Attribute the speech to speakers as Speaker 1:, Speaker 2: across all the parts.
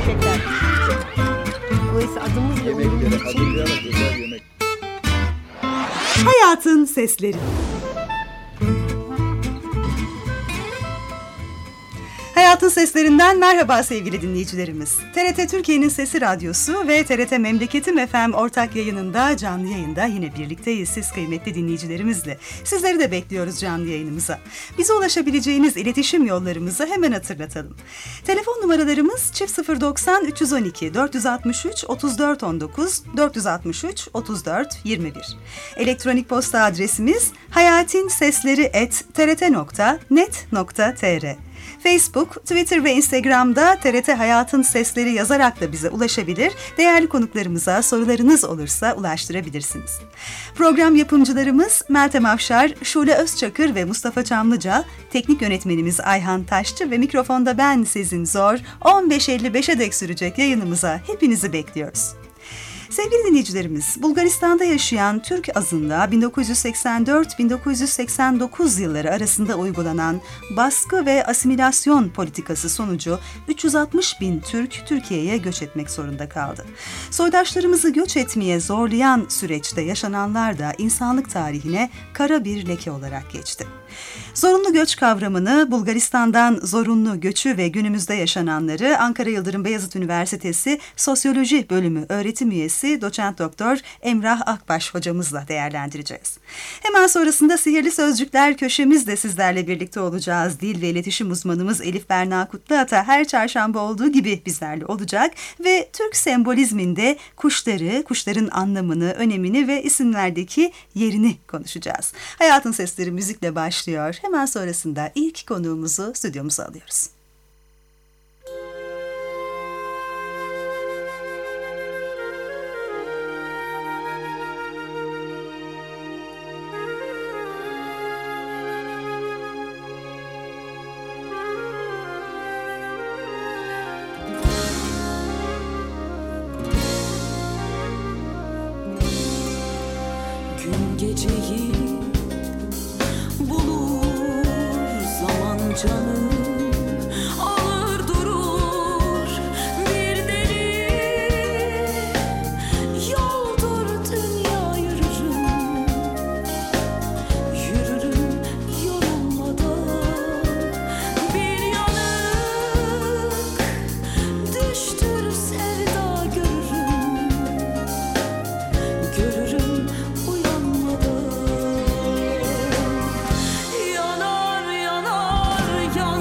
Speaker 1: böcekler. Dolayısıyla adımız da
Speaker 2: Yemekleri hazırlayarak özel yemek.
Speaker 3: Hayatın Sesleri. Hayatın Seslerinden merhaba sevgili dinleyicilerimiz. TRT Türkiye'nin Sesi Radyosu ve TRT Memleketim FM ortak yayınında canlı yayında yine birlikteyiz siz kıymetli dinleyicilerimizle. Sizleri de bekliyoruz canlı yayınımıza. Bize ulaşabileceğiniz iletişim yollarımızı hemen hatırlatalım. Telefon numaralarımız 090 312 463 34 19 463 34 21. Elektronik posta adresimiz hayatinsesleri@trt.net.tr. Facebook, Twitter ve Instagram'da TRT Hayatın Sesleri yazarak da bize ulaşabilir, değerli konuklarımıza sorularınız olursa ulaştırabilirsiniz. Program yapımcılarımız Meltem Afşar, Şule Özçakır ve Mustafa Çamlıca, teknik yönetmenimiz Ayhan Taşçı ve mikrofonda ben Sezin Zor, 15.55'e dek sürecek yayınımıza hepinizi bekliyoruz. Sevgili dinleyicilerimiz, Bulgaristan'da yaşayan Türk azınlığa 1984-1989 yılları arasında uygulanan baskı ve asimilasyon politikası sonucu 360 bin Türk Türkiye'ye göç etmek zorunda kaldı. Soydaşlarımızı göç etmeye zorlayan süreçte yaşananlar da insanlık tarihine kara bir leke olarak geçti. Zorunlu göç kavramını, Bulgaristan'dan zorunlu göçü ve günümüzde yaşananları Ankara Yıldırım Beyazıt Üniversitesi Sosyoloji Bölümü öğretim üyesi Doçent Doktor Emrah Akbaş hocamızla değerlendireceğiz. Hemen sonrasında Sihirli Sözcükler köşemizde sizlerle birlikte olacağız. Dil ve iletişim uzmanımız Elif Berna Kutluata her çarşamba olduğu gibi bizlerle olacak ve Türk sembolizminde kuşları, kuşların anlamını, önemini ve isimlerdeki yerini konuşacağız. Hayatın Sesleri müzikle başlıyor. Hemen sonrasında ilk konuğumuzu stüdyomuza alıyoruz.
Speaker 4: Gün geceyi canım ağır durur, bir deli yoldur dünya yürürüm, yürürüm yorulmadan, bir yanık düştür sevda görürüm, görürüm uyanmadan. Yanar yanar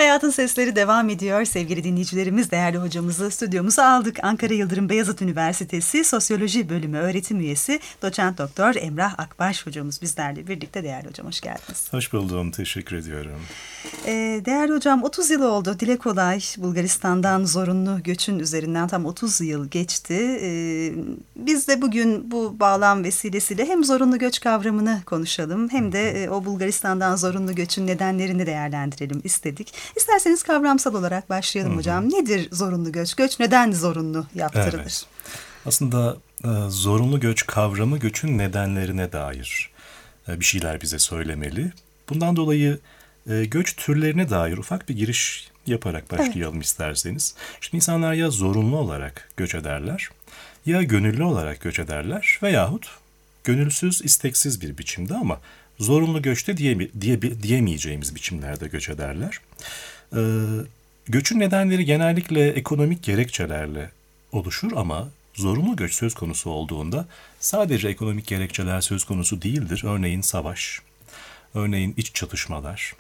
Speaker 3: Hayatın Sesleri devam ediyor. Sevgili dinleyicilerimiz, değerli hocamızı stüdyomuza aldık. Ankara Yıldırım Beyazıt Üniversitesi Sosyoloji Bölümü öğretim üyesi Doçent Doktor Emrah Akbaş hocamız bizlerle birlikte. Değerli hocam, hoş geldiniz.
Speaker 5: Hoş buldum, teşekkür ediyorum.
Speaker 3: Değerli hocam, 30 yıl oldu. Dile kolay, Bulgaristan'dan zorunlu göçün üzerinden tam 30 yıl geçti. Biz de bugün bu bağlam vesilesiyle hem zorunlu göç kavramını konuşalım hem de o Bulgaristan'dan zorunlu göçün nedenlerini değerlendirelim istedik. İsterseniz kavramsal olarak başlayalım hocam. Nedir zorunlu göç? Göç neden zorunlu yaptırılır?
Speaker 5: Evet. Aslında zorunlu göç kavramı göçün nedenlerine dair bir şeyler bize söylemeli. Bundan dolayı göç türlerine dair ufak bir giriş yaparak başlayalım isterseniz. Şimdi insanlar ya zorunlu olarak göç ederler, ya gönüllü olarak göç ederler veyahut gönülsüz, isteksiz bir biçimde ama zorunlu göçte diyemeyeceğimiz biçimlerde göç ederler. Göçün nedenleri genellikle ekonomik gerekçelerle oluşur ama zorunlu göç söz konusu olduğunda sadece ekonomik gerekçeler söz konusu değildir. Örneğin savaş, örneğin iç çatışmalar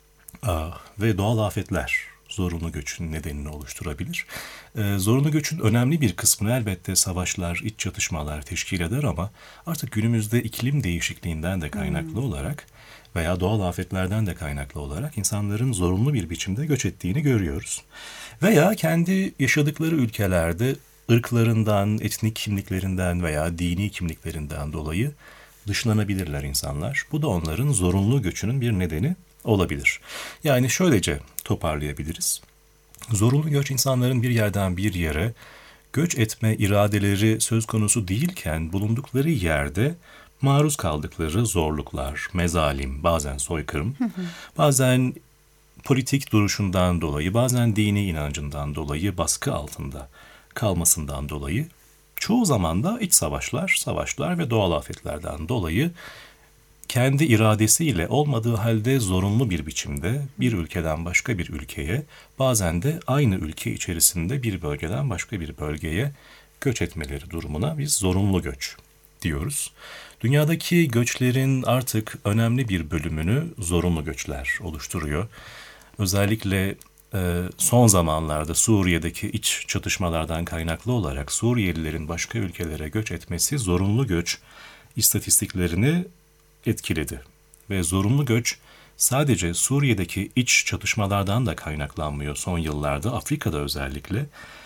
Speaker 5: ve doğal afetler zorunlu göçün nedenini oluşturabilir. Zorunlu göçün önemli bir kısmını elbette savaşlar, iç çatışmalar teşkil eder ama artık günümüzde iklim değişikliğinden de kaynaklı olarak veya doğal afetlerden de kaynaklı olarak insanların zorunlu bir biçimde göç ettiğini görüyoruz. Veya kendi yaşadıkları ülkelerde ırklarından, etnik kimliklerinden veya dini kimliklerinden dolayı dışlanabilirler insanlar. Bu da onların zorunlu göçünün bir nedeni olabilir. Yani şöylece toparlayabiliriz. Zorunlu göç insanların bir yerden bir yere göç etme iradeleri söz konusu değilken bulundukları yerde maruz kaldıkları zorluklar, mezalim, bazen soykırım, bazen politik duruşundan dolayı, bazen dini inancından dolayı baskı altında kalmasından dolayı çoğu zaman da iç savaşlar ve doğal afetlerden dolayı kendi iradesiyle olmadığı halde zorunlu bir biçimde bir ülkeden başka bir ülkeye, bazen de aynı ülke içerisinde bir bölgeden başka bir bölgeye göç etmeleri durumuna biz zorunlu göç diyoruz. Dünyadaki göçlerin artık önemli bir bölümünü zorunlu göçler oluşturuyor. Özellikle son zamanlarda Suriye'deki iç çatışmalardan kaynaklı olarak Suriyelilerin başka ülkelere göç etmesi zorunlu göç istatistiklerini etkiledi. Ve zorunlu göç sadece Suriye'deki iç çatışmalardan da kaynaklanmıyor son yıllarda. Afrika'da özellikle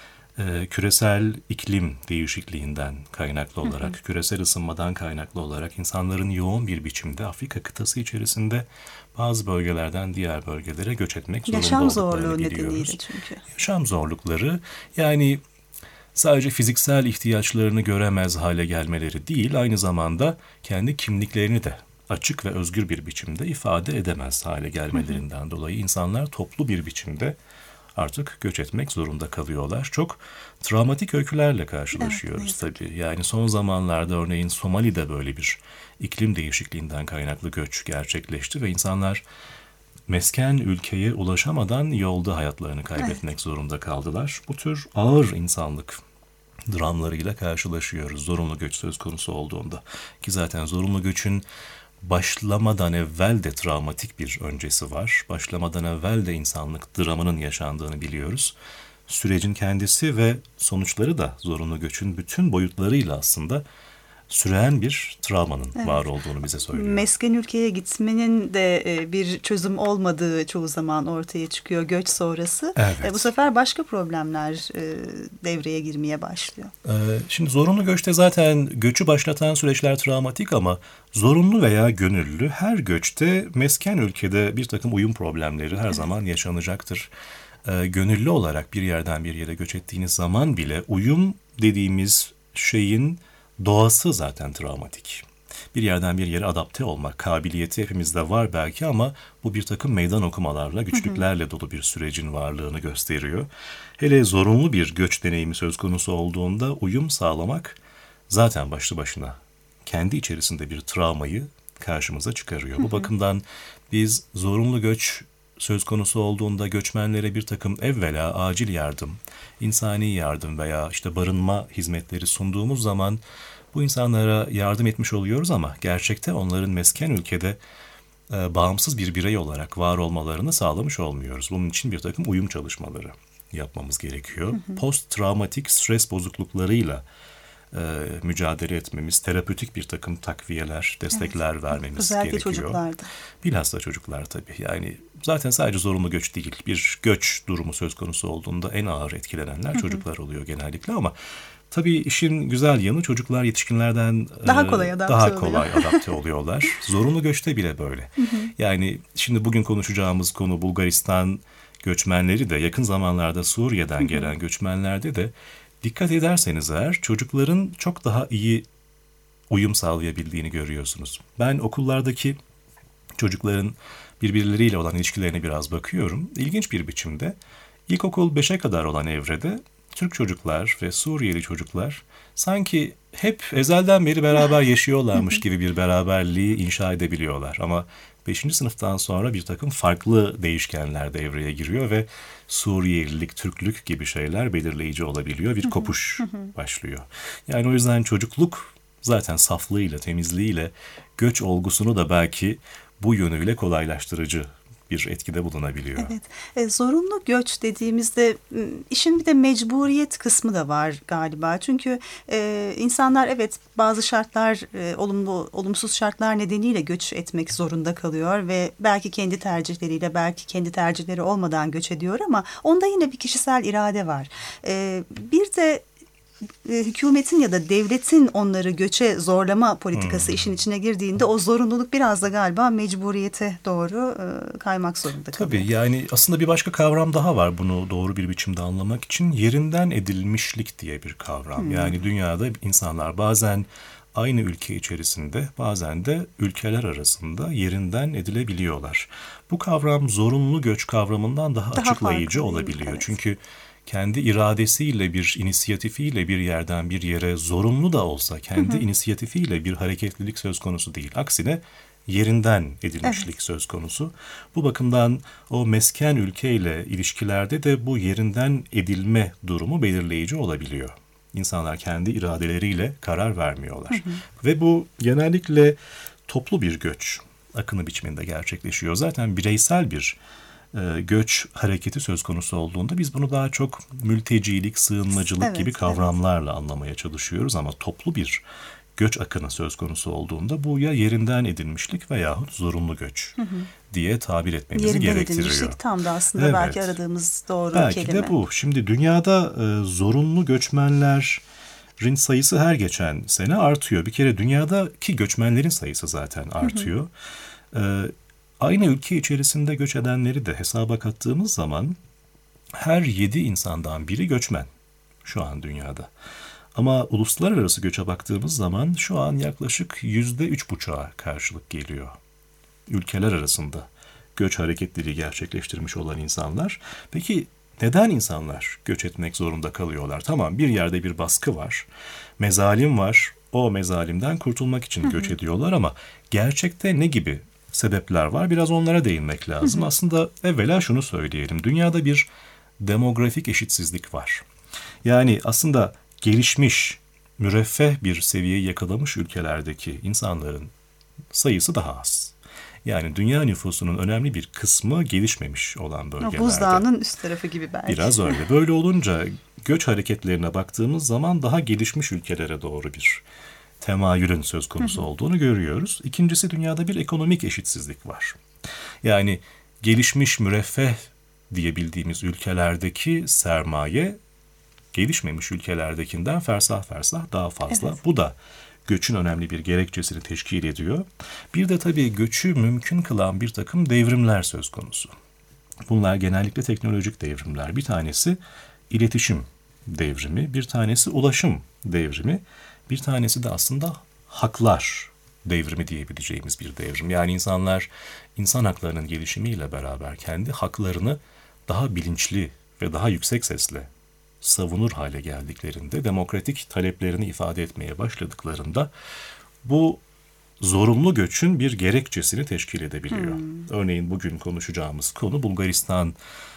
Speaker 5: küresel iklim değişikliğinden kaynaklı olarak, küresel ısınmadan kaynaklı olarak insanların yoğun bir biçimde Afrika kıtası içerisinde bazı bölgelerden diğer bölgelere göç etmek zorunda
Speaker 3: Yaşam
Speaker 5: olduklarını
Speaker 3: zorluğu
Speaker 5: biliyoruz.
Speaker 3: nedeniyle çünkü.
Speaker 5: Yaşam zorlukları, yani sadece fiziksel ihtiyaçlarını göremez hale gelmeleri değil, aynı zamanda kendi kimliklerini de açık ve özgür bir biçimde ifade edemez hale gelmelerinden dolayı insanlar toplu bir biçimde artık göç etmek zorunda kalıyorlar. Çok travmatik öykülerle karşılaşıyoruz tabii. Yani son zamanlarda örneğin Somali'de böyle bir iklim değişikliğinden kaynaklı göç gerçekleşti ve insanlar mesken ülkeye ulaşamadan yolda hayatlarını kaybetmek zorunda kaldılar. Bu tür ağır insanlık dramlarıyla karşılaşıyoruz zorunlu göç söz konusu olduğunda. Ki zaten zorunlu göçün başlamadan evvel de travmatik bir öncesi var. Başlamadan evvel de insanlık dramının yaşandığını biliyoruz. Sürecin kendisi ve sonuçları da zorunlu göçün bütün boyutlarıyla aslında süren bir travmanın var olduğunu bize söylüyor.
Speaker 3: Mesken ülkeye gitmenin de bir çözüm olmadığı çoğu zaman ortaya çıkıyor göç sonrası.
Speaker 5: Evet.
Speaker 3: Bu sefer başka problemler devreye girmeye başlıyor.
Speaker 5: Şimdi zorunlu göçte zaten göçü başlatan süreçler travmatik ama zorunlu veya gönüllü her göçte mesken ülkede bir takım uyum problemleri her zaman yaşanacaktır. Gönüllü olarak bir yerden bir yere göç ettiğiniz zaman bile uyum dediğimiz şeyin doğası zaten travmatik. Bir yerden bir yere adapte olmak kabiliyeti hepimizde var belki ama bu bir takım meydan okumalarla, güçlüklerle dolu bir sürecin varlığını gösteriyor. Hele zorunlu bir göç deneyimi söz konusu olduğunda uyum sağlamak zaten başlı başına kendi içerisinde bir travmayı karşımıza çıkarıyor. Bu bakımdan biz zorunlu göç söz konusu olduğunda göçmenlere bir takım evvela acil yardım, insani yardım veya işte barınma hizmetleri sunduğumuz zaman bu insanlara yardım etmiş oluyoruz ama gerçekte onların mesken ülkede bağımsız bir birey olarak var olmalarını sağlamış olmuyoruz. Bunun için bir takım uyum çalışmaları yapmamız gerekiyor. Post-travmatik stres bozukluklarıyla mücadele etmemiz, terapötik bir takım takviyeler, destekler vermemiz
Speaker 3: Özellikle
Speaker 5: gerekiyor.
Speaker 3: çocuklarda.
Speaker 5: Bilhassa çocuklar tabii. Yani zaten sadece zorunlu göç değil. Bir göç durumu söz konusu olduğunda en ağır etkilenenler çocuklar oluyor genellikle ama tabii işin güzel yanı çocuklar yetişkinlerden
Speaker 3: Daha kolay
Speaker 5: adapte oluyorlar. Zorunlu göçte bile böyle. Yani şimdi bugün konuşacağımız konu Bulgaristan göçmenleri de yakın zamanlarda Suriye'den gelen göçmenlerde de dikkat ederseniz eğer çocukların çok daha iyi uyum sağlayabildiğini görüyorsunuz. Ben okullardaki çocukların birbirleriyle olan ilişkilerine biraz bakıyorum. İlginç bir biçimde ilkokul 5'e kadar olan evrede Türk çocuklar ve Suriyeli çocuklar sanki hep ezelden beri beraber yaşıyorlarmış gibi bir beraberliği inşa edebiliyorlar. Ama 5. sınıftan sonra bir takım farklı değişkenler devreye giriyor ve Suriyelilik, Türklük gibi şeyler belirleyici olabiliyor. Bir kopuş başlıyor. Yani o yüzden çocukluk zaten saflığıyla, temizliğiyle göç olgusunu da belki bu yönüyle kolaylaştırıcı bir etkide bulunabiliyor.
Speaker 3: Evet. Zorunlu göç dediğimizde işin bir de mecburiyet kısmı da var galiba. Çünkü insanlar evet bazı şartlar, olumlu olumsuz şartlar nedeniyle göç etmek zorunda kalıyor ve belki kendi tercihleriyle, belki kendi tercihleri olmadan göç ediyor ama onda yine bir kişisel irade var. Bir de hükümetin ya da devletin onları göçe zorlama politikası işin içine girdiğinde o zorunluluk biraz da galiba mecburiyete doğru kaymak zorunda kalıyor.
Speaker 5: Tabii yani aslında bir başka kavram daha var bunu doğru bir biçimde anlamak için. Yerinden edilmişlik diye bir kavram. Yani dünyada insanlar bazen aynı ülke içerisinde bazen de ülkeler arasında yerinden edilebiliyorlar. Bu kavram zorunlu göç kavramından daha açıklayıcı
Speaker 3: farklı,
Speaker 5: olabiliyor.
Speaker 3: evet.
Speaker 5: Çünkü kendi iradesiyle bir inisiyatifiyle bir yerden bir yere zorunlu da olsa kendi inisiyatifiyle bir hareketlilik söz konusu değil. Aksine yerinden edilmişlik söz konusu. Bu bakımdan o mesken ülkeyle ilişkilerde de bu yerinden edilme durumu belirleyici olabiliyor. İnsanlar kendi iradeleriyle karar vermiyorlar. Ve bu genellikle toplu bir göç akını biçiminde gerçekleşiyor. Zaten bireysel bir göç hareketi söz konusu olduğunda biz bunu daha çok mültecilik, sığınmacılık gibi kavramlarla anlamaya çalışıyoruz ama toplu bir göç akını söz konusu olduğunda bu ya yerinden edilmişlik veyahut zorunlu göç diye tabir etmemizi
Speaker 3: yerinden
Speaker 5: gerektiriyor.
Speaker 3: Edilmişlik tam da aslında belki aradığımız doğru kelime.
Speaker 5: Belki de bu. Şimdi dünyada zorunlu göçmenlerin sayısı her geçen sene artıyor. Bir kere dünyadaki göçmenlerin sayısı zaten artıyor. Aynı ülke içerisinde göç edenleri de hesaba kattığımız zaman her 7 insandan biri göçmen şu an dünyada. Ama uluslararası göçe baktığımız zaman şu an yaklaşık %3,5'a karşılık geliyor. Ülkeler arasında göç hareketleri gerçekleştirmiş olan insanlar. Peki neden insanlar göç etmek zorunda kalıyorlar? Tamam, bir yerde bir baskı var, mezalim var, o mezalimden kurtulmak için göç ediyorlar ama gerçekte ne gibi sebepler var? Biraz onlara değinmek lazım. Aslında evvela şunu söyleyelim. Dünyada bir demografik eşitsizlik var. Yani aslında gelişmiş, müreffeh bir seviyeyi yakalamış ülkelerdeki insanların sayısı daha az. Yani dünya nüfusunun önemli bir kısmı gelişmemiş olan bölgelerde.
Speaker 3: Buzdağının üst tarafı gibi belki.
Speaker 5: Biraz öyle. Böyle olunca göç hareketlerine baktığımız zaman daha gelişmiş ülkelere doğru bir temayülün söz konusu olduğunu görüyoruz. İkincisi, dünyada bir ekonomik eşitsizlik var. Yani gelişmiş, müreffeh diye bildiğimiz ülkelerdeki sermaye gelişmemiş ülkelerdekinden fersah daha fazla. Evet. Bu da göçün önemli bir gerekçesini teşkil ediyor. Bir de tabii göçü mümkün kılan bir takım devrimler söz konusu. Bunlar genellikle teknolojik devrimler. Bir tanesi iletişim devrimi, bir tanesi ulaşım devrimi, bir tanesi de aslında haklar devrimi diyebileceğimiz bir devrim. Yani insanlar insan haklarının gelişimiyle beraber kendi haklarını daha bilinçli ve daha yüksek sesle savunur hale geldiklerinde, demokratik taleplerini ifade etmeye başladıklarında bu zorunlu göçün bir gerekçesini teşkil edebiliyor. Örneğin bugün konuşacağımız konu Bulgaristan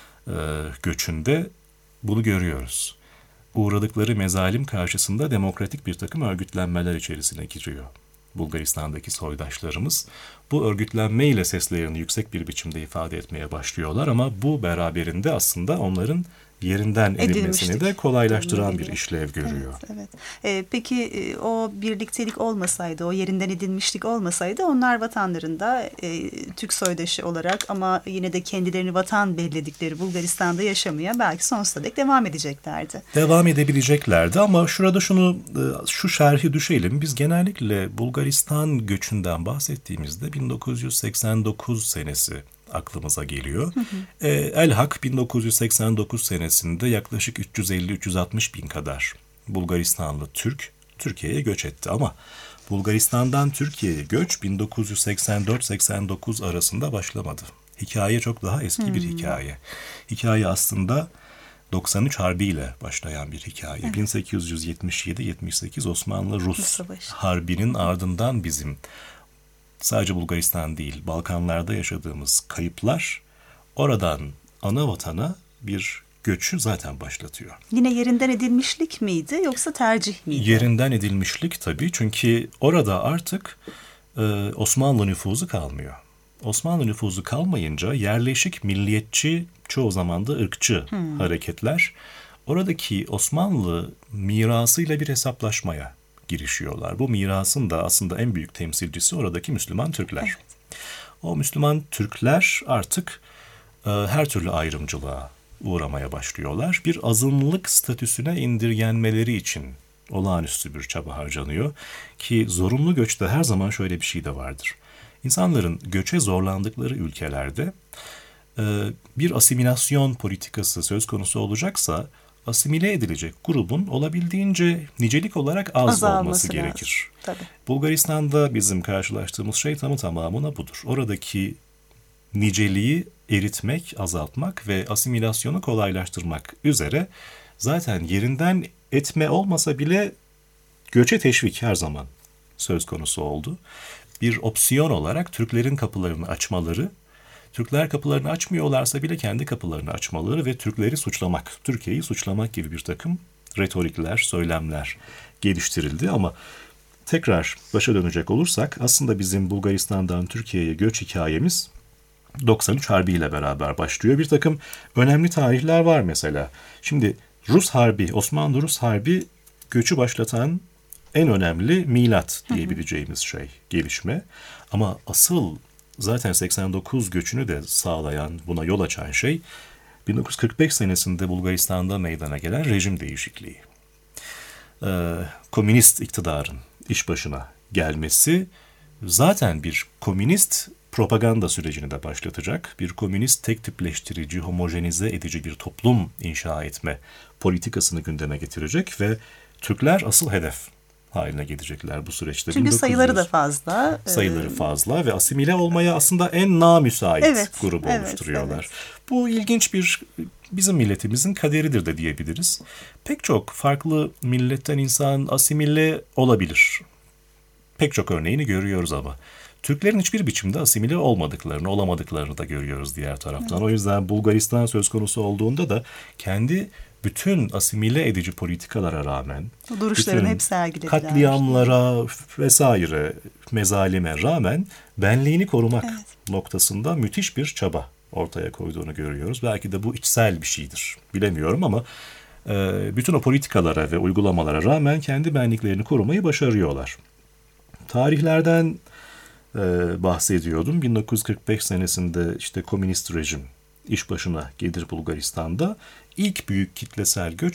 Speaker 5: göçünde bunu görüyoruz. Uğradıkları mezalim karşısında demokratik bir takım örgütlenmeler içerisine giriyor Bulgaristan'daki soydaşlarımız bu örgütlenmeyle seslerini yüksek bir biçimde ifade etmeye başlıyorlar ama bu beraberinde aslında onların yerinden edilmesini de kolaylaştıran bir işlev görüyor.
Speaker 3: Evet. Peki o birliktelik olmasaydı, o yerinden edilmişlik olmasaydı onlar vatanlarında Türk soydaşı olarak ama yine de kendilerini vatan belledikleri Bulgaristan'da yaşamaya belki sonsuza dek devam edeceklerdi.
Speaker 5: Devam edebileceklerdi ama şurada şu şerhi düşelim. Biz genellikle Bulgaristan göçünden bahsettiğimizde 1989 senesi aklımıza geliyor. El-Hak 1989 senesinde yaklaşık 350-360 bin kadar Bulgaristanlı Türk Türkiye'ye göç etti ama Bulgaristan'dan Türkiye'ye göç 1984-89 arasında başlamadı. Hikaye çok daha eski bir hikaye. Hikaye aslında 93 Harbi ile başlayan bir hikaye. 1877-78 Osmanlı-Rus Harbi'nin ardından bizim sadece Bulgaristan değil, Balkanlarda yaşadığımız kayıplar oradan ana vatana bir göçü zaten başlatıyor.
Speaker 3: Yine yerinden edilmişlik miydi yoksa tercih miydi?
Speaker 5: Yerinden edilmişlik tabii çünkü orada artık Osmanlı nüfuzu kalmıyor. Osmanlı nüfuzu kalmayınca yerleşik milliyetçi, çoğu zaman da ırkçı hareketler oradaki Osmanlı mirasıyla bir hesaplaşmaya girişiyorlar. Bu mirasın da aslında en büyük temsilcisi oradaki Müslüman Türkler. Evet. O Müslüman Türkler artık her türlü ayrımcılığa uğramaya başlıyorlar. Bir azınlık statüsüne indirgenmeleri için olağanüstü bir çaba harcanıyor. Ki zorunlu göçte her zaman şöyle bir şey de vardır. İnsanların göçe zorlandıkları ülkelerde bir asimilasyon politikası söz konusu olacaksa asimile edilecek grubun olabildiğince nicelik olarak az olması gerekir.
Speaker 3: Tabii.
Speaker 5: Bulgaristan'da bizim karşılaştığımız şey tamamına budur. Oradaki niceliği eritmek, azaltmak ve asimilasyonu kolaylaştırmak üzere zaten yerinden etme olmasa bile göçe teşvik her zaman söz konusu oldu. Bir opsiyon olarak Türklerin kapılarını açmaları, Türkler kapılarını açmıyorlarsa bile kendi kapılarını açmaları ve Türkleri suçlamak, Türkiye'yi suçlamak gibi bir takım retorikler, söylemler geliştirildi. Ama tekrar başa dönecek olursak aslında bizim Bulgaristan'dan Türkiye'ye göç hikayemiz 93 Harbi ile beraber başlıyor. Bir takım önemli tarihler var mesela. Şimdi Rus Harbi, Osmanlı-Rus Harbi göçü başlatan en önemli milat diyebileceğimiz şey, gelişme. Ama asıl zaten 89 göçünü de sağlayan, buna yol açan şey 1945 senesinde Bulgaristan'da meydana gelen rejim değişikliği. Komünist iktidarın iş başına gelmesi zaten bir komünist propaganda sürecini de başlatacak. Bir komünist tek tipleştirici, homojenize edici bir toplum inşa etme politikasını gündeme getirecek ve Türkler asıl hedef haline gelecekler bu süreçte.
Speaker 3: Çünkü sayıları da fazla.
Speaker 5: Sayıları fazla ve asimile olmaya aslında en namüsait grubu oluşturuyorlar. Evet. Bu ilginç bir bizim milletimizin kaderidir de diyebiliriz. Pek çok farklı milletten insan asimile olabilir. Pek çok örneğini görüyoruz ama Türklerin hiçbir biçimde asimile olmadıklarını, olamadıklarını da görüyoruz diğer taraftan. Evet. O yüzden Bulgaristan söz konusu olduğunda da kendi bütün asimile edici politikalara rağmen,
Speaker 3: duruşlarını hep sergilediler.
Speaker 5: Katliamlara vesaire, mezalime rağmen benliğini korumak noktasında müthiş bir çaba ortaya koyduğunu görüyoruz. Belki de bu içsel bir şeydir, bilemiyorum ama bütün o politikalara ve uygulamalara rağmen kendi benliklerini korumayı başarıyorlar. Tarihlerden bahsediyordum. 1945 senesinde işte komünist rejim iş başına gelir Bulgaristan'da. İlk büyük kitlesel göç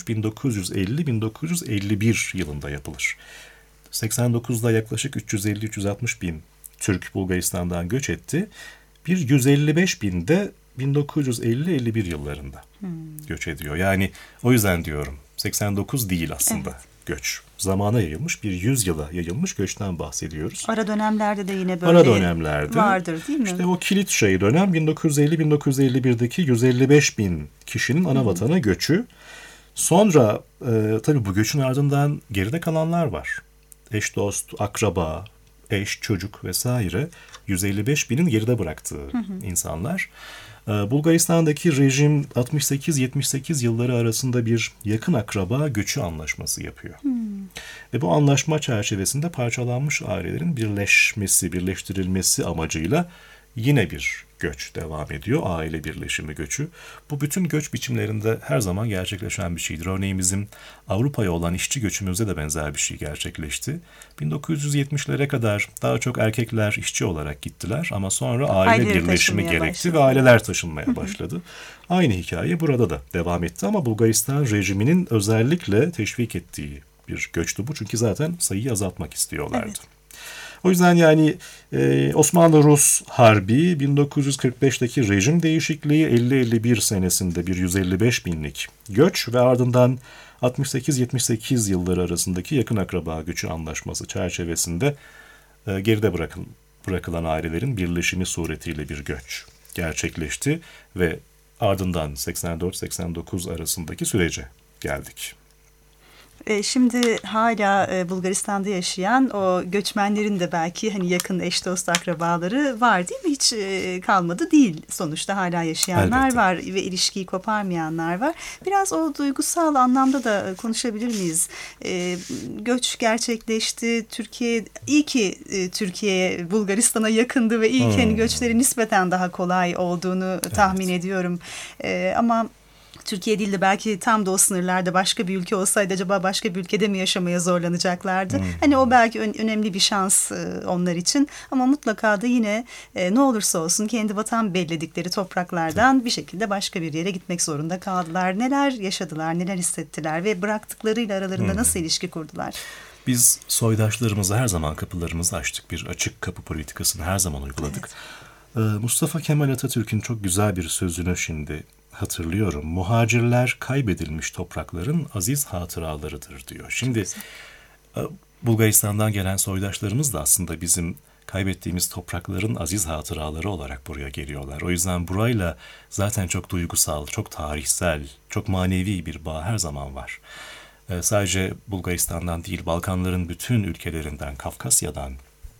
Speaker 5: 1950-1951 yılında yapılır. 89'da yaklaşık 350-360 bin Türk Bulgaristan'dan göç etti. Bir 155 bin de 1950-51 yıllarında göç ediyor. Yani o yüzden diyorum 89 değil aslında göç. Zamana yayılmış, bir 100 yıla yayılmış göçten bahsediyoruz.
Speaker 3: Ara dönemlerde de yine böyle vardır değil mi?
Speaker 5: İşte o kilit şey dönem 1950-1951'deki 155 bin kişinin ana vatana göçü. Sonra tabii bu göçün ardından geride kalanlar var. Eş, dost, akraba, eş, çocuk vesaire 155 binin geride bıraktığı insanlar. Bulgaristan'daki rejim 68-78 yılları arasında bir yakın akraba göçü anlaşması yapıyor. Ve bu anlaşma çerçevesinde parçalanmış ailelerin birleştirilmesi amacıyla yine bir göç devam ediyor. Aile birleşimi göçü. Bu bütün göç biçimlerinde her zaman gerçekleşen bir şeydir. Örneğin bizim Avrupa'ya olan işçi göçümüzde de benzer bir şey gerçekleşti. 1970'lere kadar daha çok erkekler işçi olarak gittiler ama sonra aile
Speaker 3: Aileleri
Speaker 5: birleşimi
Speaker 3: taşınmaya
Speaker 5: gerekti
Speaker 3: başladı.
Speaker 5: ve aileler taşınmaya başladı. Aynı hikaye burada da devam etti ama Bulgaristan rejiminin özellikle teşvik ettiği bir göçtü bu. Çünkü zaten sayıyı azaltmak istiyorlardı.
Speaker 3: Evet.
Speaker 5: O yüzden yani Osmanlı-Rus Harbi 1945'teki rejim değişikliği 50-51 senesinde bir 155 binlik göç ve ardından 68-78 yılları arasındaki yakın akraba göçü anlaşması çerçevesinde geride bırakılan ailelerin birleşimi suretiyle bir göç gerçekleşti ve ardından 84-89 arasındaki sürece geldik.
Speaker 3: Şimdi hala Bulgaristan'da yaşayan o göçmenlerin de belki hani yakın eş dost akrabaları var değil mi? Hiç kalmadı değil. Sonuçta hala yaşayanlar
Speaker 5: Elbette.
Speaker 3: var ve ilişkiyi koparmayanlar var. Biraz o duygusal anlamda da konuşabilir miyiz? Göç gerçekleşti. İyi ki Türkiye Bulgaristan'a yakındı ve iyi ki hani göçlerin nispeten daha kolay olduğunu tahmin ediyorum. Ama Türkiye değil de belki tam da o sınırlarda başka bir ülke olsaydı acaba başka bir ülkede mi yaşamaya zorlanacaklardı? Hani o belki önemli bir şans onlar için ama mutlaka da yine ne olursa olsun kendi vatan belledikleri topraklardan bir şekilde başka bir yere gitmek zorunda kaldılar. Neler yaşadılar, neler hissettiler ve bıraktıklarıyla aralarında nasıl ilişki kurdular?
Speaker 5: Biz soydaşlarımıza her zaman kapılarımızı açtık. Bir açık kapı politikasını her zaman uyguladık. Mustafa Kemal Atatürk'ün çok güzel bir sözünü şimdi hatırlıyorum. Muhacirler kaybedilmiş toprakların aziz hatıralarıdır diyor. Şimdi Bulgaristan'dan gelen soydaşlarımız da aslında bizim kaybettiğimiz toprakların aziz hatıraları olarak buraya geliyorlar. O yüzden burayla zaten çok duygusal, çok tarihsel, çok manevi bir bağ her zaman var. Sadece Bulgaristan'dan değil, Balkanların bütün ülkelerinden, Kafkasya'dan,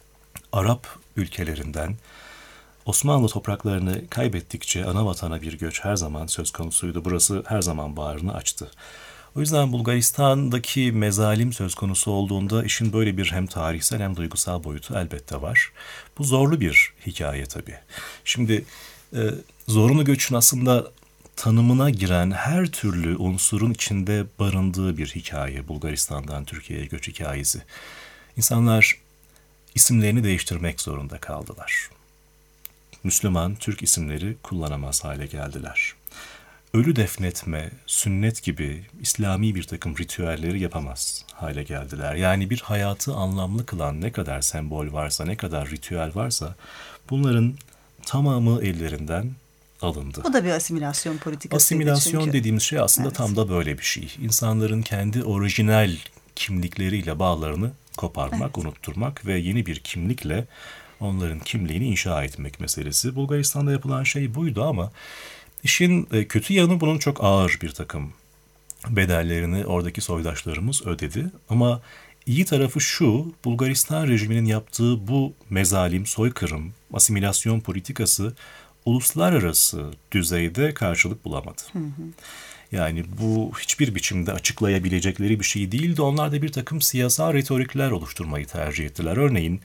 Speaker 5: Arap ülkelerinden, Osmanlı topraklarını kaybettikçe ana vatana bir göç her zaman söz konusuydu. Burası her zaman bağrını açtı. O yüzden Bulgaristan'daki mezalim söz konusu olduğunda işin böyle bir hem tarihsel hem duygusal boyutu elbette var. Bu zorlu bir hikaye tabii. Şimdi zorunlu göçün aslında tanımına giren her türlü unsurun içinde barındığı bir hikaye Bulgaristan'dan Türkiye'ye göç hikayesi. İnsanlar isimlerini değiştirmek zorunda kaldılar. Müslüman, Türk isimleri kullanamaz hale geldiler. Ölü defnetme, sünnet gibi İslami bir takım ritüelleri yapamaz hale geldiler. Yani bir hayatı anlamlı kılan ne kadar sembol varsa, ne kadar ritüel varsa bunların tamamı ellerinden alındı.
Speaker 3: Bu da bir asimilasyon politikası.
Speaker 5: Asimilasyon dediğimiz şey aslında tam da böyle bir şey. İnsanların kendi orijinal kimlikleriyle bağlarını koparmak, unutturmak ve yeni bir kimlikle onların kimliğini inşa etmek meselesi. Bulgaristan'da yapılan şey buydu ama işin kötü yanı bunun çok ağır bir takım bedellerini oradaki soydaşlarımız ödedi. Ama iyi tarafı şu, Bulgaristan rejiminin yaptığı bu mezalim, soykırım, asimilasyon politikası uluslararası düzeyde karşılık bulamadı. Yani bu hiçbir biçimde açıklayabilecekleri bir şey değildi. Onlar da bir takım siyasal retorikler oluşturmayı tercih ettiler. Örneğin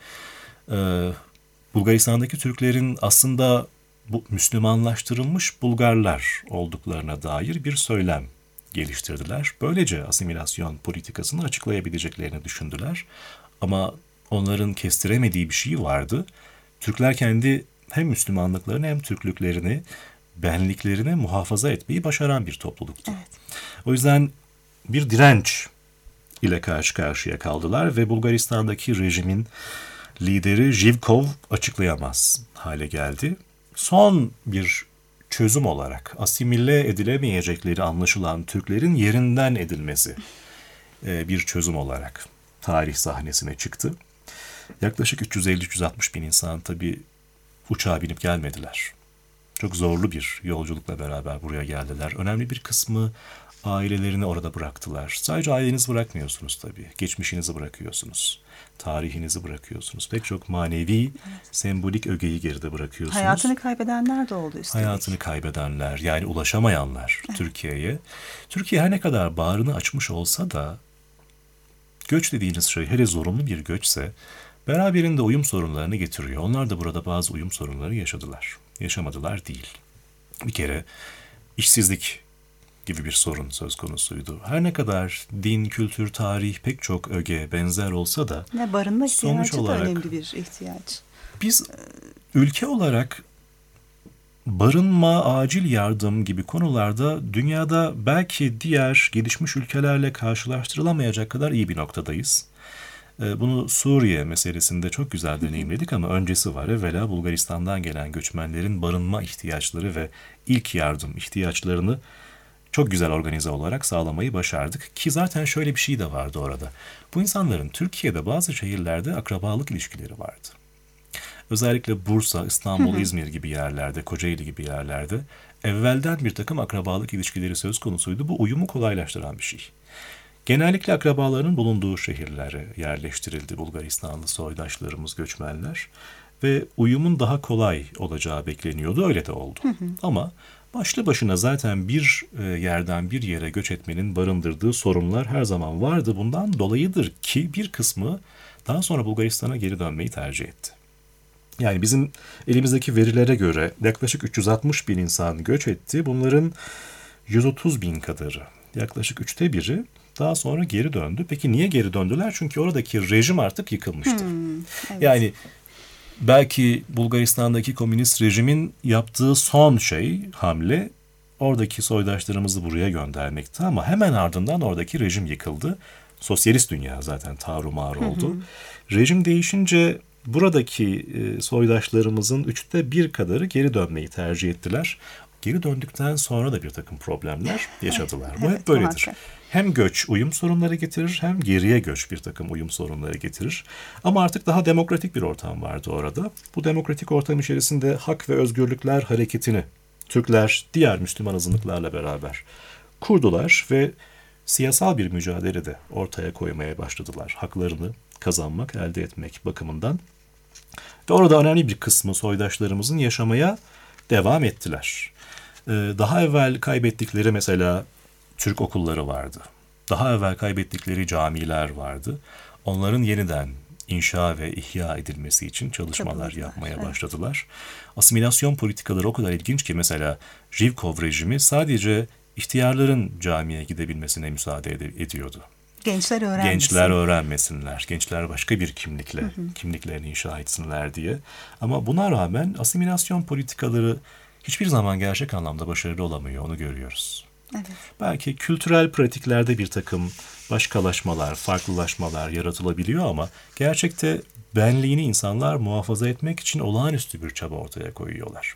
Speaker 5: Bulgaristan'daki Türklerin aslında bu Müslümanlaştırılmış Bulgarlar olduklarına dair bir söylem geliştirdiler. Böylece asimilasyon politikasını açıklayabileceklerini düşündüler. Ama onların kestiremediği bir şey vardı. Türkler kendi hem Müslümanlıklarını hem Türklüklerini, benliklerini muhafaza etmeyi başaran bir topluluktu.
Speaker 3: Evet.
Speaker 5: O yüzden bir direnç ile karşı karşıya kaldılar ve Bulgaristan'daki rejimin lideri Zhivkov açıklayamaz hale geldi. Son bir çözüm olarak asimile edilemeyecekleri anlaşılan Türklerin yerinden edilmesi bir çözüm olarak tarih sahnesine çıktı. Yaklaşık 350-360 bin insan tabii uçağa binip gelmediler. Çok zorlu bir yolculukla beraber buraya geldiler. Önemli bir kısmı ailelerini orada bıraktılar. Sadece ailenizi bırakmıyorsunuz tabii. Geçmişinizi bırakıyorsunuz. Tarihinizi bırakıyorsunuz. Pek çok manevi, sembolik ögeyi geride bırakıyorsunuz.
Speaker 3: Hayatını kaybedenler de oldu üstelik.
Speaker 5: Hayatını kaybedenler, yani ulaşamayanlar Türkiye'ye. Türkiye her ne kadar bağrını açmış olsa da göç dediğiniz şey hele zorunlu bir göçse beraberinde uyum sorunlarını getiriyor. Onlar da burada bazı uyum sorunları yaşadılar. Yaşamadılar değil. Bir kere işsizlik gibi bir sorun söz konusuydu. Her ne kadar din, kültür, tarih pek çok öge benzer olsa da
Speaker 3: Ve barınma
Speaker 5: sonuç
Speaker 3: ihtiyacı da
Speaker 5: olarak
Speaker 3: önemli bir ihtiyaç.
Speaker 5: biz ülke olarak barınma, acil yardım gibi konularda dünyada belki diğer gelişmiş ülkelerle karşılaştırılamayacak kadar iyi bir noktadayız. Bunu Suriye meselesinde çok güzel deneyimledik ama öncesi var. Evvela Bulgaristan'dan gelen göçmenlerin barınma ihtiyaçları ve ilk yardım ihtiyaçlarını çok güzel organize olarak sağlamayı başardık. Ki zaten şöyle bir şey de vardı orada. Bu insanların Türkiye'de bazı şehirlerde akrabalık ilişkileri vardı. Özellikle Bursa, İstanbul, İzmir gibi yerlerde, Kocaeli gibi yerlerde evvelden bir takım akrabalık ilişkileri söz konusuydu. Bu uyumu kolaylaştıran bir şey. Genellikle akrabaların bulunduğu şehirlere yerleştirildi Bulgaristanlı soydaşlarımız, göçmenler. Ve uyumun daha kolay olacağı bekleniyordu, öyle de oldu. Ama başlı başına zaten bir yerden bir yere göç etmenin barındırdığı sorunlar her zaman vardı. Bundan dolayıdır ki bir kısmı daha sonra Bulgaristan'a geri dönmeyi tercih etti. Yani bizim elimizdeki verilere göre yaklaşık 360 bin insan göç etti. Bunların 130 bin kadarı, yaklaşık 1/3 daha sonra geri döndü. Peki niye geri döndüler? Çünkü oradaki rejim artık yıkılmıştı.
Speaker 3: Evet.
Speaker 5: Yani belki Bulgaristan'daki komünist rejimin yaptığı son hamle oradaki soydaşlarımızı buraya göndermekti ama hemen ardından oradaki rejim yıkıldı. Sosyalist dünya zaten tarumar oldu. Rejim değişince buradaki soydaşlarımızın 1/3 kadarı geri dönmeyi tercih ettiler. Geri döndükten sonra da bir takım problemler yaşadılar. Bu hep böyledir.
Speaker 3: Muhakkak.
Speaker 5: Hem göç uyum sorunları getirir hem geriye göç bir takım uyum sorunları getirir. Ama artık daha demokratik bir ortam vardı orada. Bu demokratik ortam içerisinde hak ve özgürlükler hareketini Türkler diğer Müslüman azınlıklarla beraber kurdular ve siyasal bir mücadele de ortaya koymaya başladılar. Haklarını kazanmak, elde etmek bakımından. Ve orada önemli bir kısmı soydaşlarımızın yaşamaya devam ettiler. Daha evvel kaybettikleri mesela Türk okulları vardı. Daha evvel kaybettikleri camiler vardı. Onların yeniden inşa ve ihya edilmesi için çalışmalar yapmaya başladılar. Asimilasyon politikaları o kadar ilginç ki mesela Zhivkov rejimi sadece ihtiyarların camiye gidebilmesine müsaade ediyordu.
Speaker 3: Gençler öğrenmesin.
Speaker 5: Gençler öğrenmesinler. Gençler başka bir kimliklerini inşa etsinler diye. Ama buna rağmen asimilasyon politikaları hiçbir zaman gerçek anlamda başarılı olamıyor. Onu görüyoruz.
Speaker 3: Evet.
Speaker 5: Belki kültürel pratiklerde bir takım başkalaşmalar, farklılaşmalar yaratılabiliyor ama gerçekte benliğini insanlar muhafaza etmek için olağanüstü bir çaba ortaya koyuyorlar.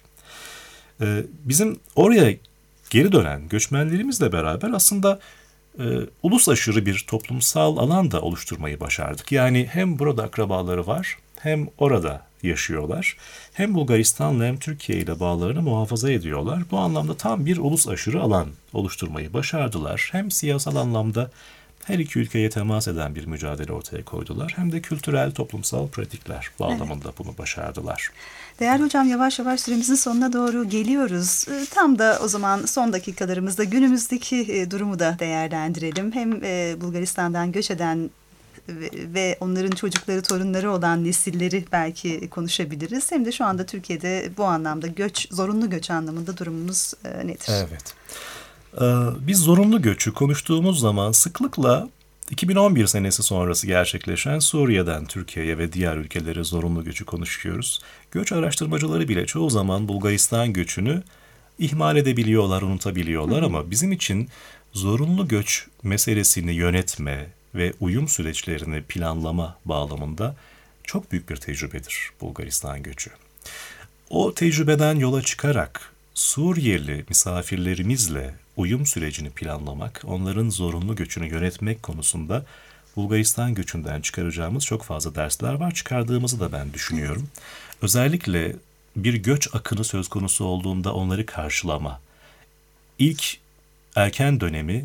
Speaker 5: Bizim oraya geri dönen göçmenlerimizle beraber aslında ulus aşırı bir toplumsal alan da oluşturmayı başardık. Yani hem burada akrabaları var hem orada yaşıyorlar. Hem Bulgaristan'la hem Türkiye ile bağlarını muhafaza ediyorlar. Bu anlamda tam bir ulus aşırı alan oluşturmayı başardılar. Hem siyasal anlamda her iki ülkeye temas eden bir mücadele ortaya koydular. Hem de kültürel, toplumsal pratikler bağlamında bunu başardılar.
Speaker 3: Değerli hocam, yavaş yavaş süremizin sonuna doğru geliyoruz. Tam da o zaman son dakikalarımızda günümüzdeki durumu da değerlendirelim. Hem Bulgaristan'dan göç eden ve onların çocukları, torunları olan nesilleri belki konuşabiliriz. Hem de şu anda Türkiye'de bu anlamda zorunlu göç anlamında durumumuz nedir?
Speaker 5: Evet. Biz zorunlu göçü konuştuğumuz zaman sıklıkla 2011 senesi sonrası gerçekleşen Suriye'den Türkiye'ye ve diğer ülkelere zorunlu göçü konuşuyoruz. Göç araştırmacıları bile çoğu zaman Bulgaristan göçünü ihmal edebiliyorlar, unutabiliyorlar ama bizim için zorunlu göç meselesini yönetme ve uyum süreçlerini planlama bağlamında çok büyük bir tecrübedir Bulgaristan göçü. O tecrübeden yola çıkarak Suriyeli misafirlerimizle uyum sürecini planlamak, onların zorunlu göçünü yönetmek konusunda Bulgaristan göçünden çıkaracağımız çok fazla dersler var. Çıkardığımızı da ben düşünüyorum. Özellikle bir göç akını söz konusu olduğunda onları karşılama. İlk erken dönemi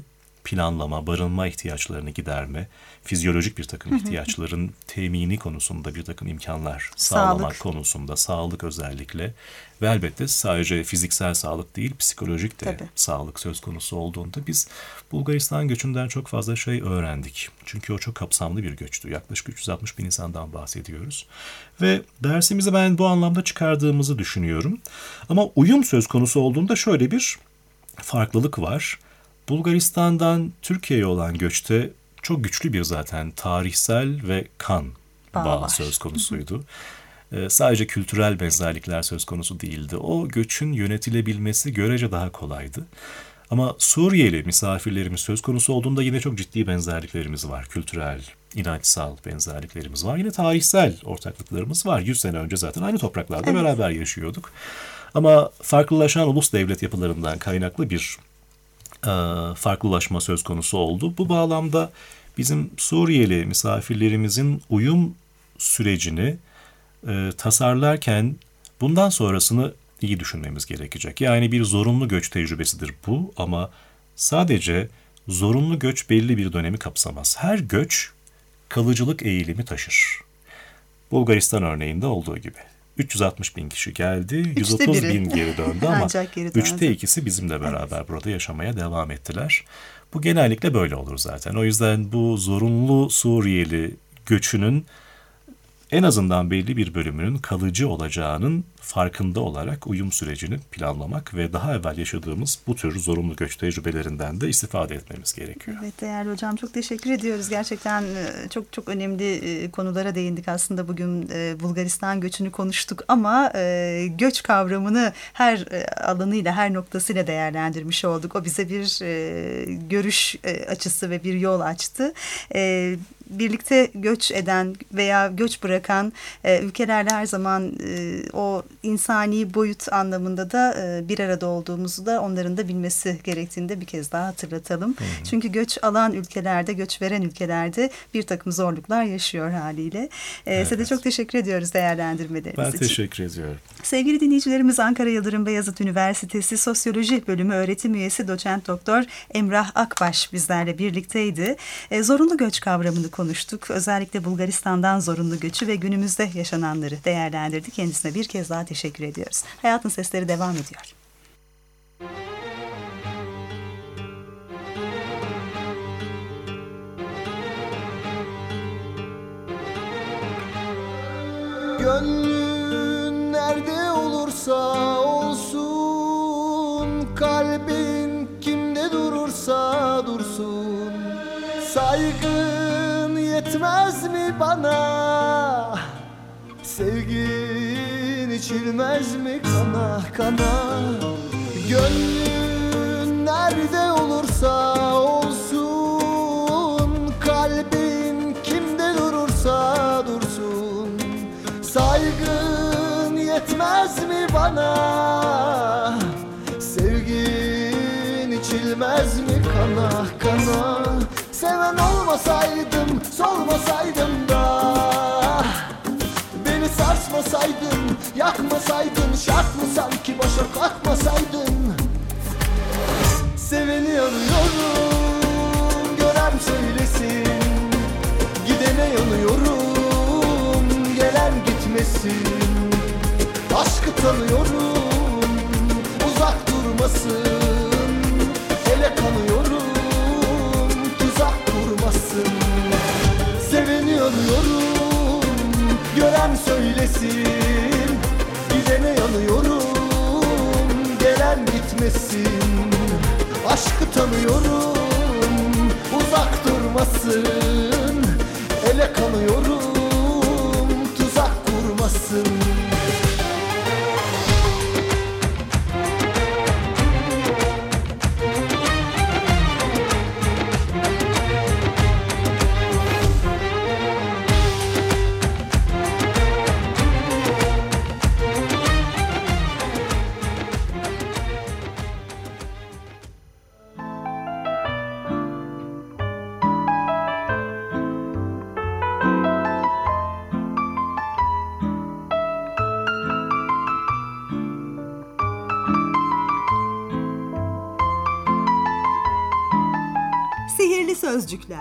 Speaker 5: planlama, barınma ihtiyaçlarını giderme, fizyolojik bir takım ihtiyaçların temini konusunda bir takım imkanlar sağlamak konusunda, sağlık özellikle ve elbette sadece fiziksel sağlık değil, psikolojik de sağlık söz konusu olduğunda biz Bulgaristan göçünden çok fazla şey öğrendik. Çünkü o çok kapsamlı bir göçtü. Yaklaşık 360 bin insandan bahsediyoruz. Ve dersimizi ben bu anlamda çıkardığımızı düşünüyorum. Ama uyum söz konusu olduğunda şöyle bir farklılık var. Bulgaristan'dan Türkiye'ye olan göçte çok güçlü bir zaten tarihsel ve kan bağı söz konusuydu. Sadece kültürel benzerlikler söz konusu değildi. O göçün yönetilebilmesi görece daha kolaydı. Ama Suriyeli misafirlerimiz söz konusu olduğunda yine çok ciddi benzerliklerimiz var. Kültürel, inançsal benzerliklerimiz var. Yine tarihsel ortaklıklarımız var. 100 sene önce zaten aynı topraklarda beraber yaşıyorduk. Ama farklılaşan ulus devlet yapılarından kaynaklı bir farklılaşma söz konusu oldu. Bu bağlamda bizim Suriyeli misafirlerimizin uyum sürecini tasarlarken bundan sonrasını iyi düşünmemiz gerekecek. Yani bir zorunlu göç tecrübesidir bu ama sadece zorunlu göç belli bir dönemi kapsamaz. Her göç kalıcılık eğilimi taşır. Bulgaristan örneğinde olduğu gibi. 360 bin kişi geldi, 130 bin geri döndü ama 3'te 2'si bizimle beraber burada yaşamaya devam ettiler. Bu genellikle böyle olur zaten. O yüzden bu zorunlu Suriyeli göçünün en azından belli bir bölümünün kalıcı olacağının farkında olarak uyum sürecini planlamak ve daha evvel yaşadığımız bu tür zorunlu göç tecrübelerinden de istifade etmemiz gerekiyor.
Speaker 3: Evet değerli hocam, çok teşekkür ediyoruz. Gerçekten çok çok önemli konulara değindik aslında bugün. Bulgaristan göçünü konuştuk ama göç kavramını her alanıyla, her noktasıyla değerlendirmiş olduk. O bize bir görüş açısı ve bir yol açtı. Birlikte göç eden veya göç bırakan ülkelerle her zaman o insani boyut anlamında da bir arada olduğumuzu da onların da bilmesi gerektiğini de bir kez daha hatırlatalım. Çünkü göç alan ülkelerde, göç veren ülkelerde bir takım zorluklar yaşıyor haliyle. Size de çok teşekkür ediyoruz değerlendirmeleriniz için.
Speaker 5: Ben teşekkür ediyorum.
Speaker 3: Sevgili dinleyicilerimiz, Ankara Yıldırım Beyazıt Üniversitesi Sosyoloji Bölümü öğretim üyesi doçent doktor Emrah Akbaş bizlerle birlikteydi. Zorunlu göç kavramını konuştuk. Özellikle Bulgaristan'dan zorunlu göçü ve günümüzde yaşananları değerlendirdik. Kendisine bir kez daha teşekkür ediyoruz. Hayatın Sesleri devam ediyor.
Speaker 6: Gönlün nerede olursa olsun, kalbin kimde durursa dursun. Saygın yetmez mi bana? Sevgin içilmez mi kana kana? Gönlün nerede olursa olsun, kalbin kimde durursa dursun. Saygın yetmez mi bana? Sevgin içilmez mi kana kana? Seven olmasaydım, solmasaydım da, beni sarsmasaydın, yakmasaydın, şart mı sanki başa kalkmasaydın? Seveni arıyorum, gören söylesin, gidene yanıyorum, gelen gitmesin. Aşkı tanıyorum, uzak durmasın, ele kanıyorum, tuzak kurmasın. Seveni arıyorum, gören söylesin, gidene yanıyorum, gelen gitmesin. Aşkı tanıyorum, uzak durmasın, ele kanıyorum, tuzak kurmasın.
Speaker 3: Sözcükler.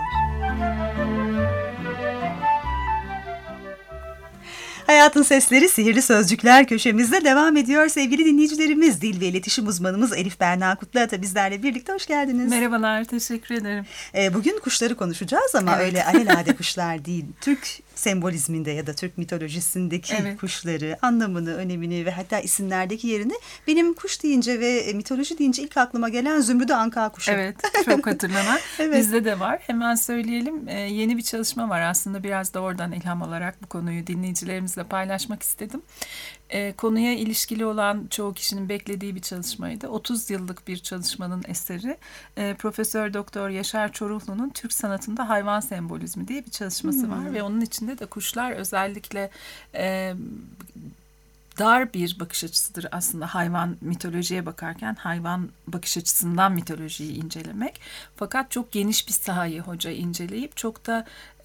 Speaker 3: Hayatın Sesleri Sihirli Sözcükler köşemizde devam ediyor. Sevgili dinleyicilerimiz, dil ve iletişim uzmanımız Elif Berna Kutluata bizlerle birlikte. Hoş geldiniz.
Speaker 7: Merhabalar, teşekkür ederim.
Speaker 3: Bugün kuşları konuşacağız ama öyle alelade kuşlar değil. Türk sembolizminde ya da Türk mitolojisindeki kuşları, anlamını, önemini ve hatta isimlerdeki yerini, benim kuş deyince ve mitoloji deyince ilk aklıma gelen Zümrüt Anka kuşu.
Speaker 7: Evet, çok hatırlanan. Bizde de var. Hemen söyleyelim. Yeni bir çalışma var aslında. Biraz da oradan ilham alarak bu konuyu dinleyicilerimizle paylaşmak istedim. Konuya ilişkili olan çoğu kişinin beklediği bir çalışmaydı. 30 yıllık bir çalışmanın eseri. Profesör Doktor Yaşar Çoruhlu'nun Türk Sanatında Hayvan Sembolizmi diye bir çalışması var ve onun içinde de kuşlar özellikle dar bir bakış açısıdır aslında hayvan mitolojiye bakarken, hayvan bakış açısından mitolojiyi incelemek. Fakat çok geniş bir sahayı hoca inceleyip çok da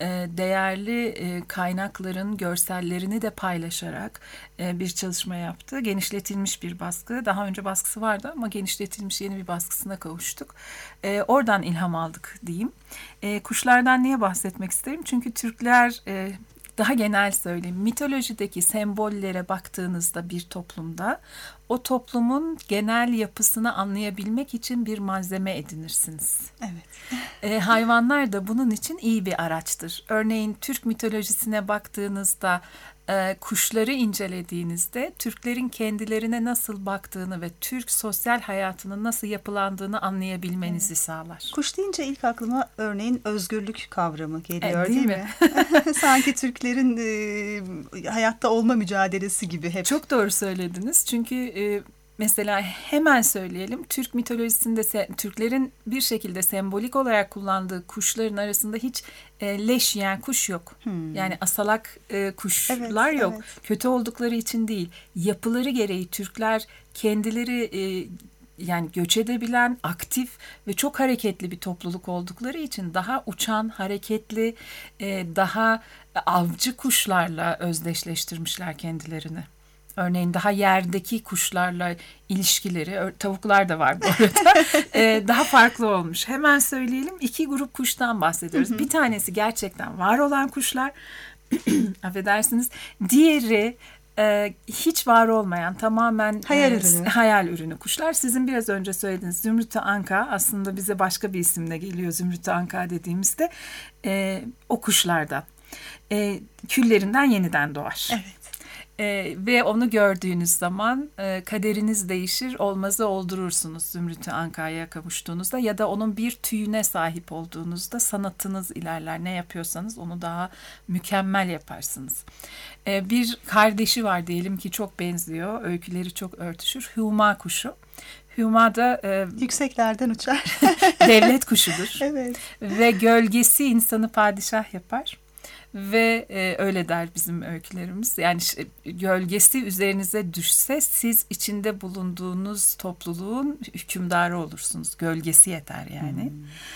Speaker 7: değerli kaynakların görsellerini de paylaşarak bir çalışma yaptı. Genişletilmiş bir baskı. Daha önce baskısı vardı ama genişletilmiş yeni bir baskısına kavuştuk. Oradan ilham aldık diyeyim. Kuşlardan niye bahsetmek isterim? Çünkü Türkler... Daha genel söyleyeyim, mitolojideki sembollere baktığınızda bir toplumda o toplumun genel yapısını anlayabilmek için bir malzeme edinirsiniz. Evet. Hayvanlar da bunun için iyi bir araçtır. Örneğin Türk mitolojisine baktığınızda, kuşları incelediğinizde Türklerin kendilerine nasıl baktığını ve Türk sosyal hayatının nasıl yapılandığını anlayabilmenizi sağlar.
Speaker 3: Kuş deyince ilk aklıma örneğin özgürlük kavramı geliyor,
Speaker 7: değil
Speaker 3: mi? Sanki Türklerin hayatta olma mücadelesi gibi hep.
Speaker 7: Çok doğru söylediniz. Çünkü mesela hemen söyleyelim, Türk mitolojisinde Türklerin bir şekilde sembolik olarak kullandığı kuşların arasında hiç leş yiyen kuş yok. Yani asalak kuşlar yok. Evet. Kötü oldukları için değil. Yapıları gereği Türkler kendileri yani göç edebilen, aktif ve çok hareketli bir topluluk oldukları için daha uçan, hareketli, daha avcı kuşlarla özdeşleştirmişler kendilerini. Örneğin daha yerdeki kuşlarla ilişkileri, tavuklar da var bu arada, daha farklı olmuş. Hemen söyleyelim, 2 grup kuştan bahsediyoruz. Bir tanesi gerçekten var olan kuşlar, affedersiniz. Diğeri hiç var olmayan, tamamen hayal ürünü kuşlar. Sizin biraz önce söylediğiniz Zümrüt Anka aslında bize başka bir isimle geliyor. Zümrüt Anka dediğimizde o kuşlardan. Küllerinden yeniden doğar. Evet. Ve onu gördüğünüz zaman kaderiniz değişir, olmazı oldurursunuz Zümrüt Anka'ya kavuştuğunuzda ya da onun bir tüyüne sahip olduğunuzda sanatınız ilerler. Ne yapıyorsanız onu daha mükemmel yaparsınız. Bir kardeşi var diyelim ki çok benziyor, öyküleri çok örtüşür. Huma kuşu. Huma da
Speaker 3: yükseklerden uçar.
Speaker 7: Devlet kuşudur.
Speaker 3: Evet.
Speaker 7: Ve gölgesi insanı padişah yapar. Ve öyle der bizim öykülerimiz. Yani gölgesi üzerinize düşse siz içinde bulunduğunuz topluluğun hükümdarı olursunuz. Gölgesi yeter yani.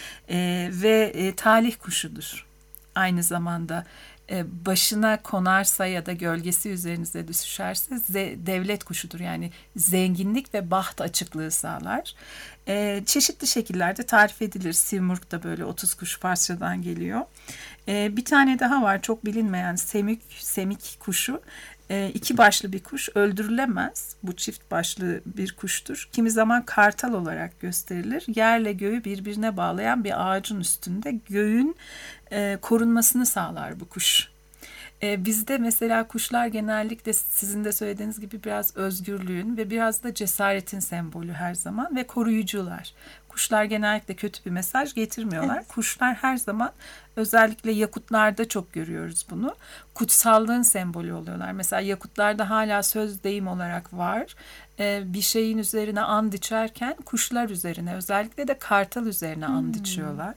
Speaker 7: Ve talih kuşudur. Aynı zamanda başına konarsa ya da gölgesi üzerinize düşerse devlet kuşudur. Yani zenginlik ve baht açıklığı sağlar. Çeşitli şekillerde tarif edilir. Simurg da böyle 30 kuş Farsçadan geliyor. Bir tane daha var çok bilinmeyen semik kuşu. 2 başlı bir kuş, öldürülemez. Bu çift başlı bir kuştur. Kimi zaman kartal olarak gösterilir. Yerle göğü birbirine bağlayan bir ağacın üstünde göğün korunmasını sağlar bu kuş. Bizde mesela kuşlar genellikle sizin de söylediğiniz gibi biraz özgürlüğün ve biraz da cesaretin sembolü her zaman ve koruyucular. Kuşlar genellikle kötü bir mesaj getirmiyorlar. Evet. Kuşlar her zaman, özellikle yakutlarda çok görüyoruz bunu, kutsallığın sembolü oluyorlar. Mesela yakutlarda hala söz deyim olarak var. Bir şeyin üzerine and içerken kuşlar üzerine, özellikle de kartal üzerine and içiyorlar.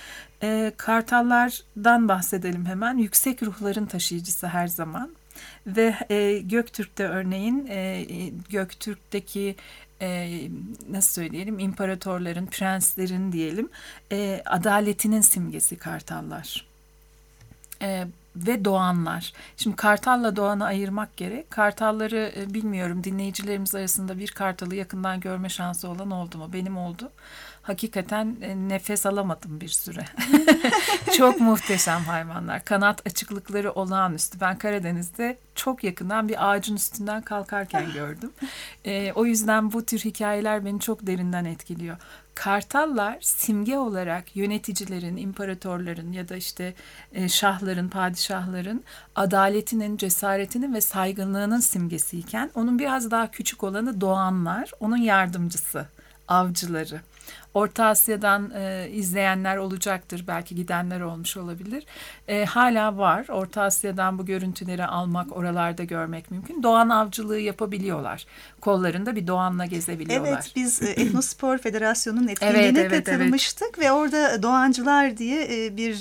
Speaker 7: Kartallardan bahsedelim hemen. Yüksek ruhların taşıyıcısı her zaman. Ve Göktürk'te örneğin Göktürk'teki nasıl söyleyelim, imparatorların, prenslerin diyelim adaletinin simgesi kartallar. ve doğanlar. Şimdi kartalla doğanı ayırmak gerek. Kartalları bilmiyorum, dinleyicilerimiz arasında bir kartalı yakından görme şansı olan oldu mu? Benim oldu. Hakikaten nefes alamadım bir süre. Çok muhteşem hayvanlar. Kanat açıklıkları olağanüstü. Ben Karadeniz'de çok yakından bir ağacın üstünden kalkarken gördüm. O yüzden bu tür hikayeler beni çok derinden etkiliyor. Kartallar simge olarak yöneticilerin, imparatorların ya da işte şahların, padişahların adaletinin, cesaretinin ve saygınlığının simgesiyken onun biraz daha küçük olanı doğanlar, onun yardımcısı, avcıları. Orta Asya'dan izleyenler olacaktır, belki gidenler olmuş olabilir. Hala var. Orta Asya'dan bu görüntüleri almak, oralarda görmek mümkün. Doğan avcılığı yapabiliyorlar. Kollarında bir doğanla gezebiliyorlar.
Speaker 3: Evet, biz Etnospor Federasyonu'nun etkinliğine katılmıştık ve orada doğancılar diye bir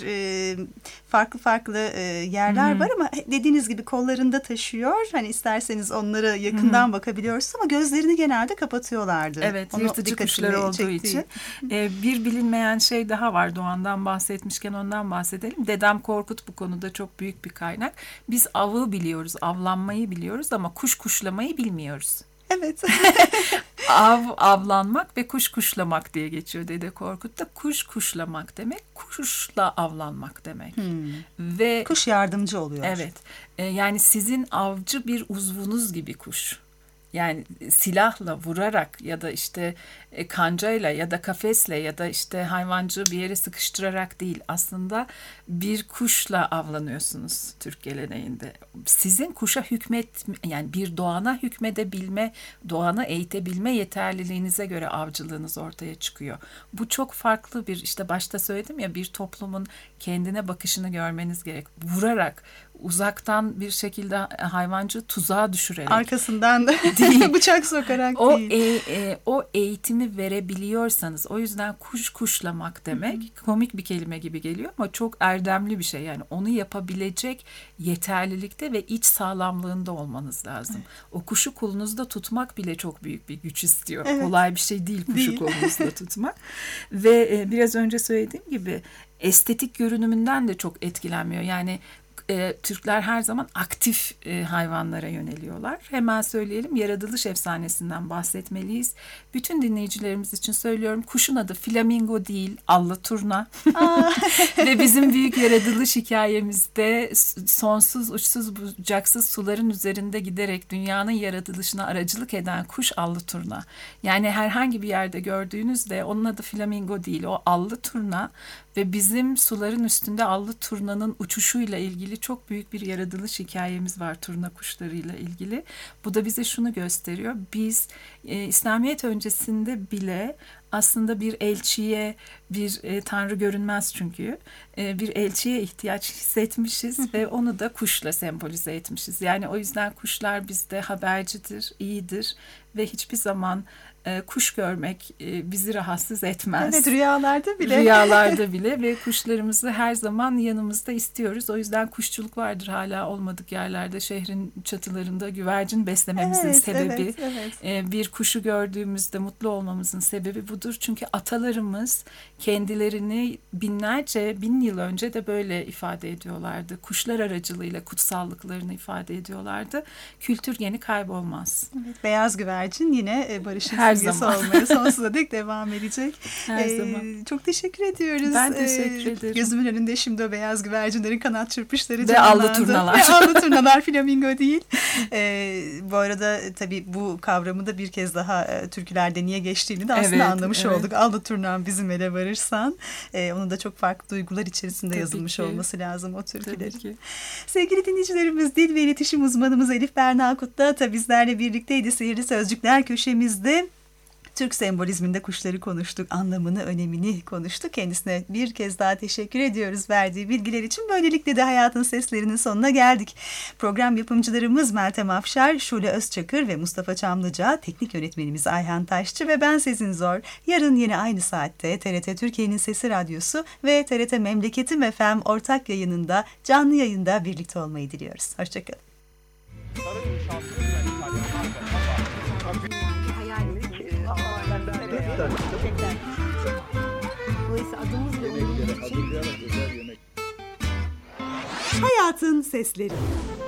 Speaker 3: farklı yerler var ama dediğiniz gibi kollarında taşıyor. Hani isterseniz onlara yakından bakabiliyorsunuz ama gözlerini genelde kapatıyorlardı.
Speaker 7: Evet,
Speaker 3: onu
Speaker 7: yırtıcı kuşları olduğu için. Bir bilinmeyen şey daha var, doğandan bahsetmişken ondan bahsedelim. Dedem Korkut bu konuda çok büyük bir kaynak. Biz avı biliyoruz, avlanmayı biliyoruz ama kuşlamayı bilmiyoruz.
Speaker 3: Evet.
Speaker 7: Avlanmak ve kuşlamak diye geçiyor Dede Korkut'ta. Kuşlamak demek, kuşla avlanmak demek. Ve
Speaker 3: kuş yardımcı oluyor.
Speaker 7: Evet. Yani sizin avcı bir uzvunuz gibi kuş. Yani silahla vurarak ya da işte kancayla ya da kafesle ya da işte hayvancığı bir yere sıkıştırarak değil, aslında bir kuşla avlanıyorsunuz Türk geleneğinde. Sizin kuşa yani bir doğana hükmedebilme, doğana eğitebilme yeterliliğinize göre avcılığınız ortaya çıkıyor. Bu çok farklı bir, işte başta söyledim ya, bir toplumun kendine bakışını görmeniz gerek. Vurarak, uzaktan bir şekilde hayvancı tuzağa düşürerek.
Speaker 3: Arkasından bıçak sokarak değil.
Speaker 7: O eğitimi verebiliyorsanız, o yüzden kuşlamak demek komik bir kelime gibi geliyor ama çok erdemli bir şey. Yani onu yapabilecek yeterlilikte ve iç sağlamlığında olmanız lazım. Evet. O kuşu kolunuzda tutmak bile çok büyük bir güç istiyor. Evet. Kolay bir şey değil kuşu kolunuzda tutmak. Ve biraz önce söylediğim gibi estetik görünümünden de çok etkilenmiyor. Yani Türkler her zaman aktif hayvanlara yöneliyorlar. Hemen söyleyelim, yaratılış efsanesinden bahsetmeliyiz. Bütün dinleyicilerimiz için söylüyorum, kuşun adı flamingo değil, allaturna. Ve bizim büyük yaratılış hikayemizde sonsuz, uçsuz, bucaksız suların üzerinde giderek dünyanın yaratılışına aracılık eden kuş allaturna. Yani herhangi bir yerde gördüğünüzde onun adı flamingo değil, o allaturna. Ve bizim suların üstünde allı turnanın uçuşuyla ilgili çok büyük bir yaratılış hikayemiz var, turna kuşlarıyla ilgili. Bu da bize şunu gösteriyor. Biz İslamiyet öncesinde bile aslında bir elçiye, bir Tanrı görünmez çünkü, bir elçiye ihtiyaç hissetmişiz ve onu da kuşla sembolize etmişiz. Yani o yüzden kuşlar bizde habercidir, iyidir ve hiçbir zaman kuş görmek bizi rahatsız etmez.
Speaker 3: Evet, rüyalarda bile.
Speaker 7: Rüyalarda bile ve kuşlarımızı her zaman yanımızda istiyoruz. O yüzden kuşçuluk vardır hala olmadık yerlerde. Şehrin çatılarında güvercin beslememizin sebebi. Evet. Bir kuşu gördüğümüzde mutlu olmamızın sebebi budur. Çünkü atalarımız kendilerini bin yıl önce de böyle ifade ediyorlardı. Kuşlar aracılığıyla kutsallıklarını ifade ediyorlardı. Kültür yeni kaybolmaz.
Speaker 3: Evet, beyaz güvercin yine barışın simgesi olmaya sonsuza dek devam edecek.
Speaker 7: Her zaman.
Speaker 3: Çok teşekkür ediyoruz.
Speaker 7: Ben teşekkür ederim.
Speaker 3: Gözümün önünde şimdi o beyaz güvercinlerin kanat çırpışları
Speaker 7: ve allı turnalar.
Speaker 3: Ve allı turnalar, flamingo değil. Bu arada tabii bu kavramı da bir kez daha türkülerde niye geçtiğini de aslında anlamış olduk. Allı turnam bizim ele varırsan. Onun da çok farklı duygular içerisinde tabii yazılmış olması lazım o türkülerin. Sevgili dinleyicilerimiz, dil ve iletişim uzmanımız Elif Berna Kutluata bizlerle birlikteydi. Sihirli Sözcükler köşemizde Türk sembolizminde kuşları konuştuk, anlamını, önemini konuştuk. Kendisine bir kez daha teşekkür ediyoruz verdiği bilgiler için. Böylelikle de Hayatın Seslerinin sonuna geldik. Program yapımcılarımız Meltem Afşar, Şule Özçakır ve Mustafa Çamlıca, teknik yönetmenimiz Ayhan Taşçı ve ben Sezin Zor. Yarın yine aynı saatte TRT Türkiye'nin Sesi Radyosu ve TRT Memleketim FM ortak yayınında, canlı yayında birlikte olmayı diliyoruz. Hoşçakalın.
Speaker 1: Dolayısıyla adımız ve umurumuz için.
Speaker 3: Hayat Hayatın Sesleri.